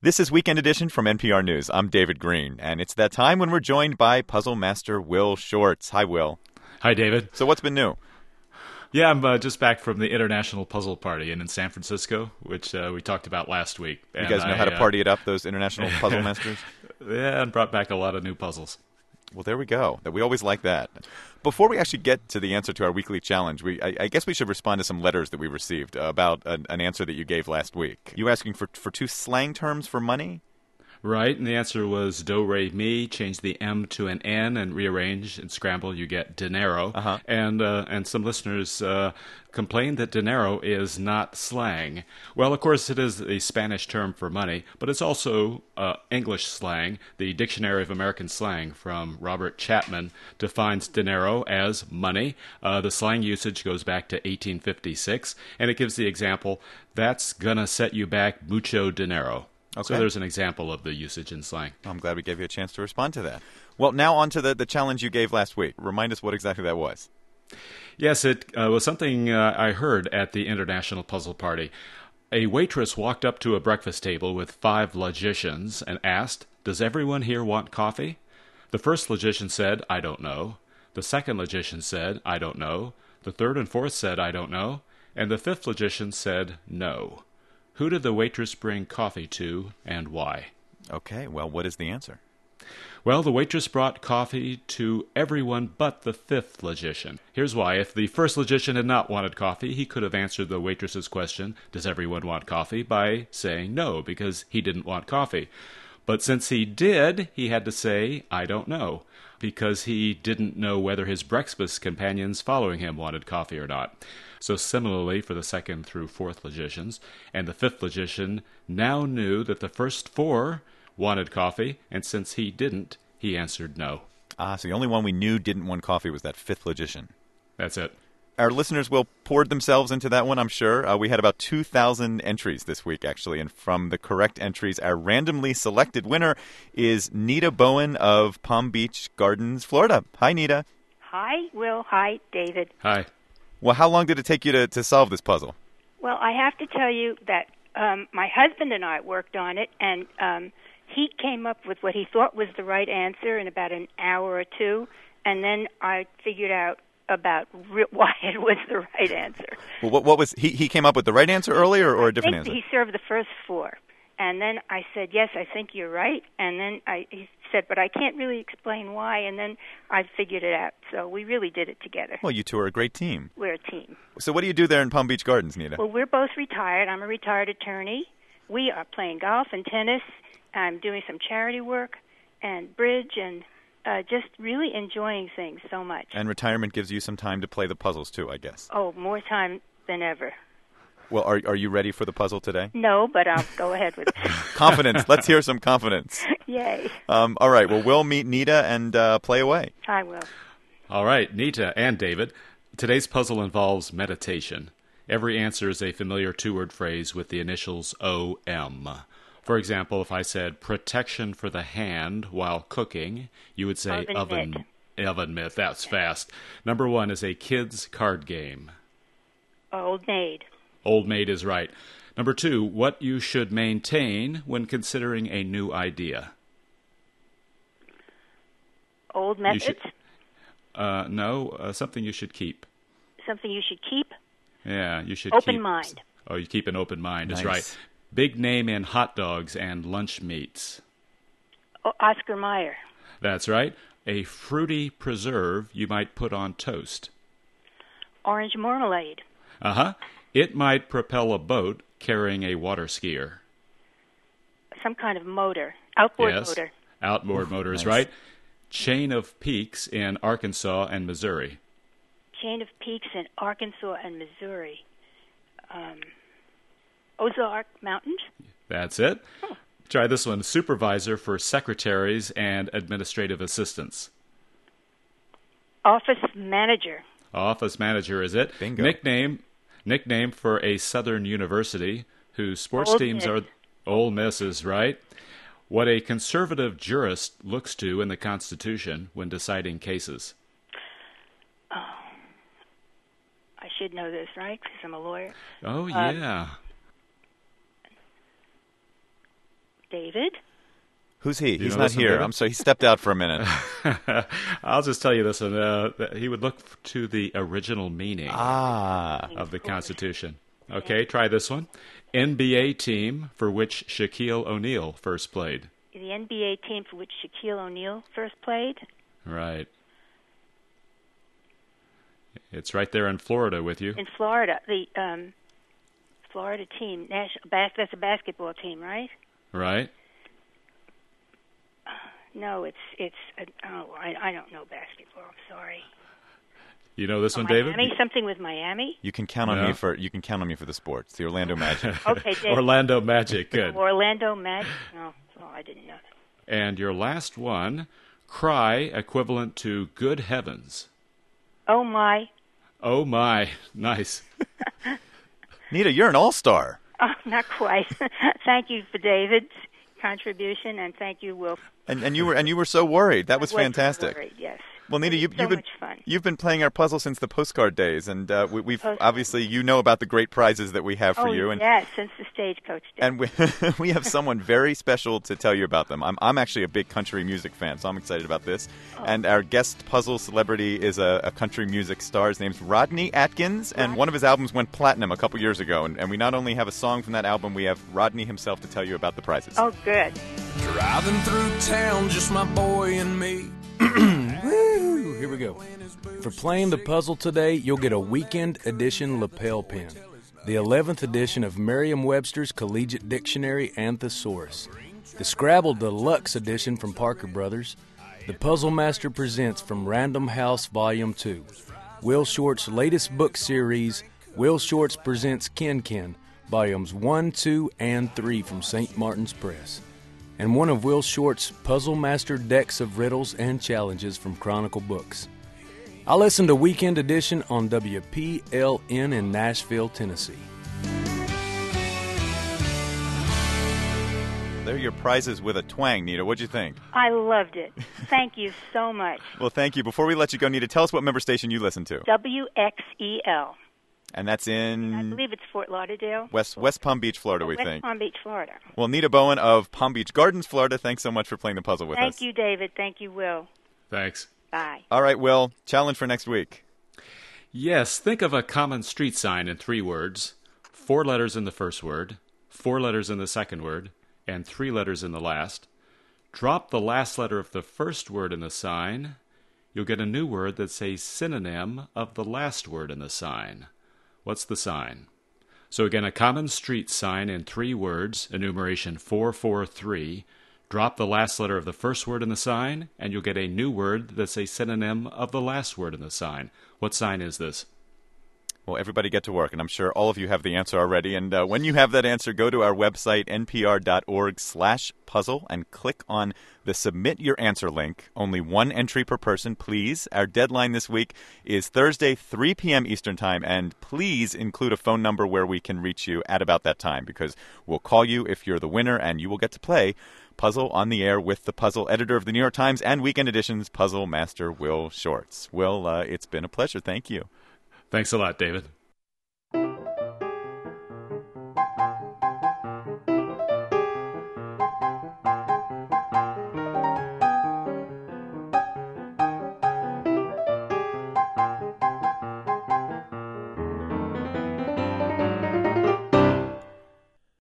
This is Weekend Edition from NPR News. I'm David Green, and it's that time when we're joined by puzzle master Will Shortz. Hi, Will. Hi, David. So what's been new? Yeah, I'm just back from the International Puzzle Party in San Francisco, which we talked about last week. You guys know how to party it up, those international puzzle masters? Yeah, and brought back a lot of new puzzles. Well, there we go. We always like that. Before we actually get to the answer to our weekly challenge, I guess we should respond to some letters that we received about an answer that you gave last week. You were asking for two slang terms for money? Right, and the answer was do, re, mi. Change the M to an N and rearrange and scramble, you get dinero. Uh-huh. And some listeners complained that dinero is not slang. Well, of course, it is a Spanish term for money, but it's also English slang. The Dictionary of American Slang from Robert Chapman defines dinero as money. The slang usage goes back to 1856, and it gives the example, that's gonna set you back mucho dinero. Okay. So there's an example of the usage in slang. I'm glad we gave you a chance to respond to that. Well, now on to the challenge you gave last week. Remind us what exactly that was. Yes, it was something I heard at the International Puzzle Party. A waitress walked up to a breakfast table with 5 logicians and asked, "Does everyone here want coffee?" The first logician said, "I don't know." The second logician said, "I don't know." The third and fourth said, "I don't know." And the fifth logician said, "No." Who did the waitress bring coffee to, and why? Okay, well, what is the answer? Well, the waitress brought coffee to everyone but the fifth logician. Here's why. If the first logician had not wanted coffee, he could have answered the waitress's question, "Does everyone want coffee?" by saying no, because he didn't want coffee. But since he did, he had to say, "I don't know," because he didn't know whether his breakfast companions following him wanted coffee or not. So similarly for the second through fourth logicians, and the fifth logician now knew that the first 4 wanted coffee, and since he didn't, he answered no. So the only one we knew didn't want coffee was that fifth logician. That's it. Our listeners will poured themselves into that one, I'm sure. We had about 2,000 entries this week, actually, and from the correct entries, our randomly selected winner is Nita Bowen of Palm Beach Gardens, Florida. Hi, Nita. Hi, Will. Hi, David. Hi. Well, how long did it take you to solve this puzzle? Well, I have to tell you that my husband and I worked on it, and he came up with what he thought was the right answer in about an hour or two, and then I figured out about why it was the right answer. Well, what was he came up with the right answer earlier or a different answer? He served the first 4, and then I said, "Yes, I think you're right," and then he said, "But I can't really explain why," and then I figured it out. So we really did it together. Well, you two are a great team. We're a team. So what do you do there in Palm Beach Gardens, Nita? Well, we're both retired. I'm a retired attorney. We are playing golf and tennis. I'm doing some charity work and bridge and just really enjoying things so much. And retirement gives you some time to play the puzzles, too, I guess. Oh, more time than ever. Well, are you ready for the puzzle today? No, but I'll go ahead with it. Confidence. Let's hear some confidence. Yay. All right. Well, we'll meet Nita and play away. I will. All right, Nita and David. Today's puzzle involves meditation. Every answer is a familiar 2-word phrase with the initials OM. For example, if I said protection for the hand while cooking, you would say oven mitt. That's fast. Number 1 is a kid's card game. Old Maid. Old Maid is right. Number 2, what you should maintain when considering a new idea. Old methods? No, something you should keep. Something you should keep? Yeah, you should Open keep. mind. Oh, you keep an open mind, Nice. is right. Big name in hot dogs and lunch meats. Oscar Mayer. That's right. A fruity preserve you might put on toast. Orange marmalade. Uh-huh. It might propel a boat carrying a water skier. Some kind of motor. Outboard Yes. motor. Outboard motor is nice. right. Chain of peaks in Arkansas and Missouri. Chain of peaks in Arkansas and Missouri. Ozark Mountains. That's it. Try this one. Supervisor for secretaries and administrative assistants. Office manager. Office manager is it. Bingo. Nickname for a southern university whose sports Ole teams Miss. are Ole Miss is right. What a conservative jurist looks to in the Constitution when deciding cases. I should know this, right? Because I'm a lawyer. Oh, yeah. David. Who's he? He's know not this one, here. David? I'm sorry. He stepped out for a minute. I'll just tell you this one. That he would look to the original meaning of the Constitution. Okay, try this one. NBA team for which Shaquille O'Neal first played. The NBA team for which Shaquille O'Neal first played? Right. It's right there in Florida with you. In Florida. The Florida team. That's a basketball team, right? Right. No, I don't know basketball. I'm sorry. You know this one, David? Miami? Something with Miami? You can count on me for the sports. The Orlando Magic. Okay, David. Orlando Magic. Good. Orlando Magic? No, I didn't know. And your last one, cry equivalent to good heavens. Oh, my. Oh, my. Nice. Nita, you're an all-star. Oh, not quite. Thank you for David's contribution, and thank you, Will. And you were so worried. That was fantastic. Worried, yes. Well, Nita, you've been playing our puzzle since the postcard days, and we've obviously about the great prizes that we have for you. And yes, since the Stagecoach days. And we have someone very special to tell you about them. I'm actually a big country music fan, so I'm excited about this. Oh. And our guest puzzle celebrity is a country music star. His name's Rodney Atkins, and one of his albums went platinum a couple years ago. And we not only have a song from that album, we have Rodney himself to tell you about the prizes. Oh, good. Driving through town, just my boy and me. Woo! Here we go. For playing the puzzle today, you'll get a weekend edition lapel pin, the 11th edition of Merriam-Webster's Collegiate Dictionary and Thesaurus, the Scrabble Deluxe edition from Parker Brothers, the Puzzle Master Presents from Random House Volume 2, Will Short's latest book series, Will Short's Presents Ken Ken, Volumes 1, 2, and 3 from St. Martin's Press, and one of Will Short's Puzzle Master decks of riddles and challenges from Chronicle Books. I listened to Weekend Edition on WPLN in Nashville, Tennessee. They're your prizes with a twang, Nita. What'd you think? I loved it. Thank you so much. Well, thank you. Before we let you go, Nita, tell us what member station you listen to. WXEL. And that's in... I believe it's Fort Lauderdale. West Palm Beach, Florida, we think. West Palm Beach, Florida. Well, Nita Bowen of Palm Beach Gardens, Florida, thanks so much for playing the puzzle with us. Thank you, David. Thank you, Will. Thanks. Bye. All right, Will, challenge for next week. Yes, think of a common street sign in 3 words, 4 letters in the first word, 4 letters in the second word, and 3 letters in the last. Drop the last letter of the first word in the sign. You'll get a new word that's a synonym of the last word in the sign. What's the sign? So again, a common street sign in 3 words, enumeration 443. Drop the last letter of the first word in the sign, and you'll get a new word that's a synonym of the last word in the sign. What sign is this? Well, everybody get to work, and I'm sure all of you have the answer already. And when you have that answer, go to our website, npr.org/puzzle, and click on the Submit Your Answer link. Only 1 entry per person, please. Our deadline this week is Thursday, 3 p.m. Eastern Time, and please include a phone number where we can reach you at about that time, because we'll call you if you're the winner, and you will get to play Puzzle on the Air with the puzzle editor of the New York Times and Weekend Edition's puzzle master, Will Shortz. Will, it's been a pleasure. Thank you. Thanks a lot, David.